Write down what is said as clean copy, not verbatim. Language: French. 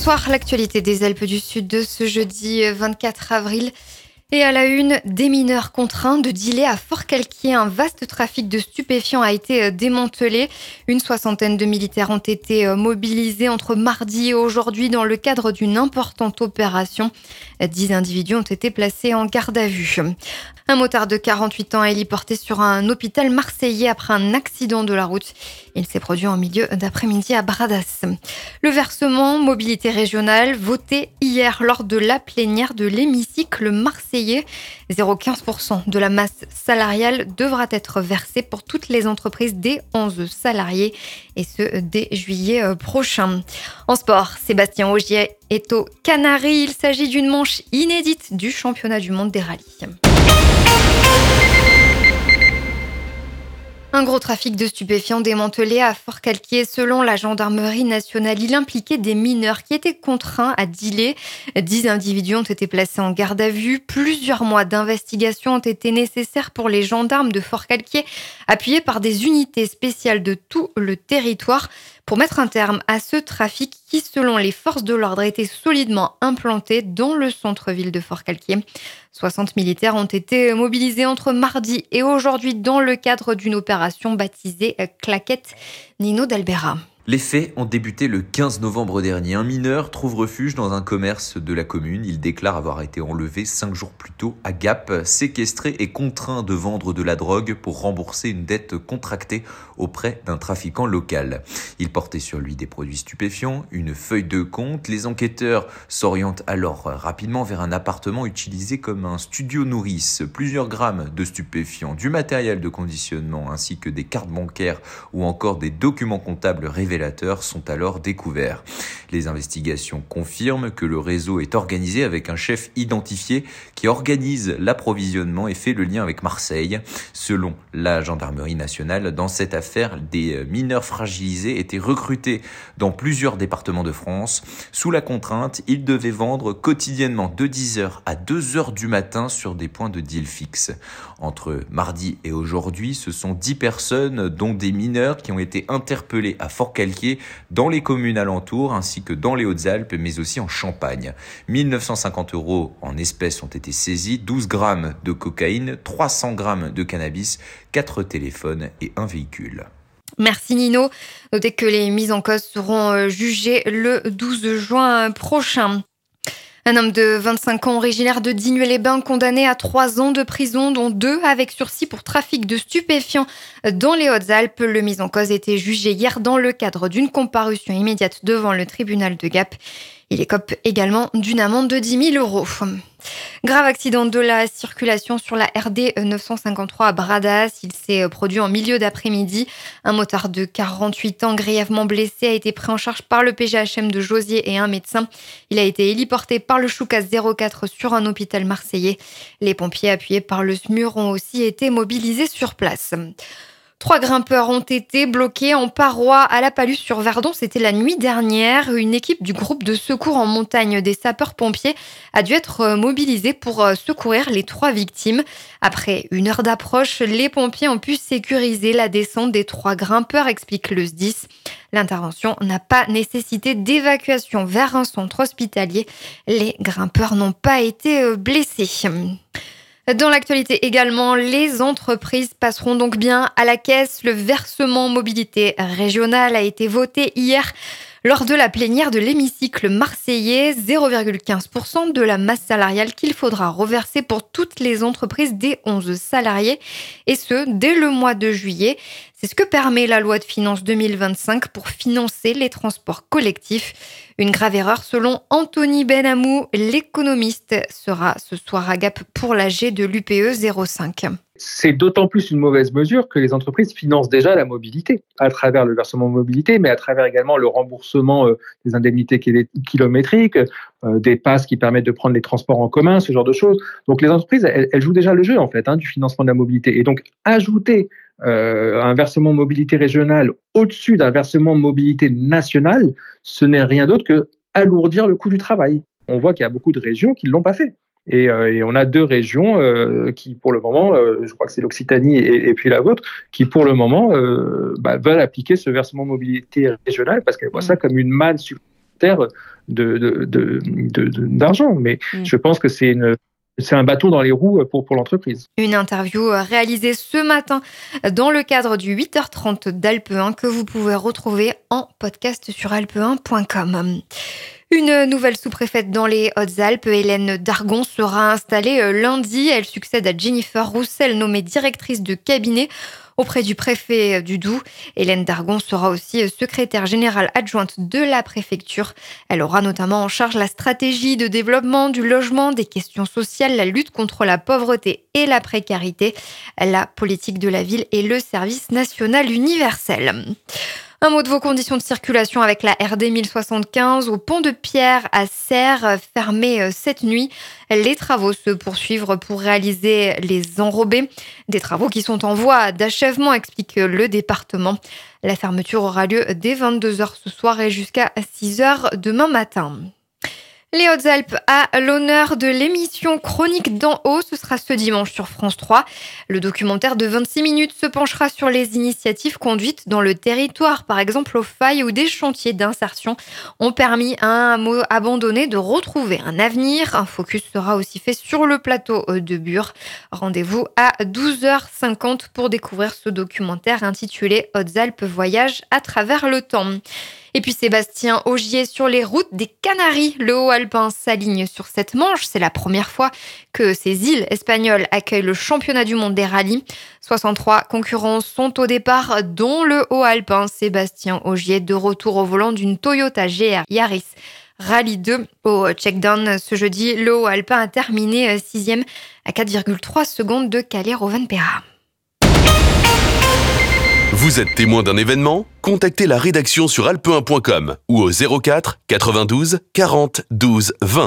Bonsoir, l'actualité des Alpes du Sud de ce jeudi 24 avril. Et à la une, des mineurs contraints de dealer à Forcalquier. Un vaste trafic de stupéfiants a été démantelé. Une soixantaine de militaires ont été mobilisés entre mardi et aujourd'hui dans le cadre d'une importante opération. 10 individus ont été placés en garde à vue. Un motard de 48 ans a héliporté sur un hôpital marseillais après un accident de la route. Il s'est produit en milieu d'après-midi à Bradas. Le versement mobilité régionale voté hier lors de la plénière de l'hémicycle marseillais. 0,15% de la masse salariale devra être versée pour toutes les entreprises des 11 salariés et ce dès juillet prochain. En sport, Sébastien Ogier est aux Canaries. Il s'agit d'une manche inédite du championnat du monde des rallyes. Un gros trafic de stupéfiants démantelé à Forcalquier. Selon la gendarmerie nationale, il impliquait des mineurs qui étaient contraints à dealer. 10 individus ont été placés en garde à vue. Plusieurs mois d'investigation ont été nécessaires pour les gendarmes de Forcalquier, appuyés par des unités spéciales de tout le territoire, pour mettre un terme à ce trafic qui, selon les forces de l'ordre, était solidement implanté dans le centre-ville de Forcalquier. 60 militaires ont été mobilisés entre mardi et aujourd'hui dans le cadre d'une opération baptisée Claquette. Nino D'Albera. Les faits ont débuté le 15 novembre dernier. Un mineur trouve refuge dans un commerce de la commune. Il déclare avoir été enlevé 5 jours plus tôt à Gap, séquestré et contraint de vendre de la drogue pour rembourser une dette contractée auprès d'un trafiquant local. Il portait sur lui des produits stupéfiants, une feuille de compte. Les enquêteurs s'orientent alors rapidement vers un appartement utilisé comme un studio nourrice. Plusieurs grammes de stupéfiants, du matériel de conditionnement ainsi que des cartes bancaires ou encore des documents comptables révélateurs sont alors découverts. Les investigations confirment que le réseau est organisé avec un chef identifié qui organise l'approvisionnement et fait le lien avec Marseille. Selon la gendarmerie nationale, dans cette affaire, des mineurs fragilisés étaient recrutés dans plusieurs départements de France. Sous la contrainte, ils devaient vendre quotidiennement de 10h à 2h du matin sur des points de deal fixes. Entre mardi et aujourd'hui, ce sont 10 personnes, dont des mineurs, qui ont été interpellés à Forcalquier, dans les communes alentours, ainsi que dans les Hautes-Alpes, mais aussi en Champagne. 1 950 € en espèces ont été saisis, 12 grammes de cocaïne, 300 grammes de cannabis, 4 téléphones et un véhicule. Merci Nino. Notez que les mises en cause seront jugées le 12 juin prochain. Un homme de 25 ans originaire de Digne-les-Bains condamné à 3 ans de prison, dont 2 avec sursis pour trafic de stupéfiants dans les Hautes-Alpes. Le mis en cause était jugé hier dans le cadre d'une comparution immédiate devant le tribunal de Gap. Il écope également d'une amende de 10 000 €. Grave accident de la circulation sur la RD 953 à Bradas. Il s'est produit en milieu d'après-midi. Un motard de 48 ans grièvement blessé a été pris en charge par le PGHM de Josier et un médecin. Il a été héliporté par le Choucas 04 sur un hôpital marseillais. Les pompiers appuyés par le SMUR ont aussi été mobilisés sur place. 3 grimpeurs ont été bloqués en paroi à la Palus sur Verdon. C'était la nuit dernière. Une équipe du groupe de secours en montagne des sapeurs-pompiers a dû être mobilisée pour secourir les 3 victimes. Après 1 heure d'approche, les pompiers ont pu sécuriser la descente des 3 grimpeurs, explique le SDIS. L'intervention n'a pas nécessité d'évacuation vers un centre hospitalier. Les grimpeurs n'ont pas été blessés. Dans l'actualité également, les entreprises passeront donc bien à la caisse. Le versement mobilité régionale a été voté hier lors de la plénière de l'hémicycle marseillais. 0,15% de la masse salariale qu'il faudra reverser pour toutes les entreprises des 11 salariés, et ce, dès le mois de juillet. C'est ce que permet la loi de finances 2025 pour financer les transports collectifs. Une grave erreur selon Anthony Benamou, l'économiste, sera ce soir à Gap pour l'AG de l'UPE 05. C'est d'autant plus une mauvaise mesure que les entreprises financent déjà la mobilité à travers le versement mobilité, mais à travers également le remboursement des indemnités kilométriques, des passes qui permettent de prendre les transports en commun, ce genre de choses. Donc les entreprises, elles jouent déjà le jeu en fait du financement de la mobilité. Et donc ajouter un versement mobilité régional au-dessus d'un versement mobilité national, ce n'est rien d'autre que alourdir le coût du travail. On voit qu'il y a beaucoup de régions qui ne l'ont pas fait. Et on a 2 régions qui, pour le moment, je crois que c'est l'Occitanie et puis la vôtre, qui, pour le moment, veulent appliquer ce versement mobilité régional parce qu'elles voient ça comme une manne supplémentaire supporters d'argent. Mais je pense que c'est un bâton dans les roues pour l'entreprise. Une interview réalisée ce matin dans le cadre du 8h30 d'Alpe 1 que vous pouvez retrouver en podcast sur alpe1.com. Une nouvelle sous-préfète dans les Hautes-Alpes, Hélène Dargon, sera installée lundi. Elle succède à Jennifer Roussel, nommée directrice de cabinet auprès du préfet du Doubs. Hélène Dargon sera aussi secrétaire générale adjointe de la préfecture. Elle aura notamment en charge la stratégie de développement du logement, des questions sociales, la lutte contre la pauvreté et la précarité, la politique de la ville et le service national universel. Un mot de vos conditions de circulation avec la RD 1075 au pont de Pierre à Serres, fermé cette nuit. Les travaux se poursuivent pour réaliser les enrobés. Des travaux qui sont en voie d'achèvement, explique le département. La fermeture aura lieu dès 22h ce soir et jusqu'à 6h demain matin. Les Hautes-Alpes à l'honneur de l'émission Chronique d'en haut, ce sera ce dimanche sur France 3. Le documentaire de 26 minutes se penchera sur les initiatives conduites dans le territoire, par exemple aux failles où des chantiers d'insertion ont permis à un hameau abandonné de retrouver un avenir. Un focus sera aussi fait sur le plateau de Bure. Rendez-vous à 12h50 pour découvrir ce documentaire intitulé Hautes-Alpes voyage à travers le temps. Et puis Sébastien Ogier sur les routes des Canaries. Le Haut-Alpin s'aligne sur cette manche. C'est la première fois que ces îles espagnoles accueillent le championnat du monde des rallyes. 63 concurrents sont au départ, dont le Haut-Alpin Sébastien Ogier, de retour au volant d'une Toyota GR Yaris Rallye 2. Au check-down ce jeudi, le Haut-Alpin a terminé 6e à 4,3 secondes de Kalle Rovanperä. Vous êtes témoin d'un événement ? Contactez la rédaction sur alpe1.com ou au 04 92 40 12 20.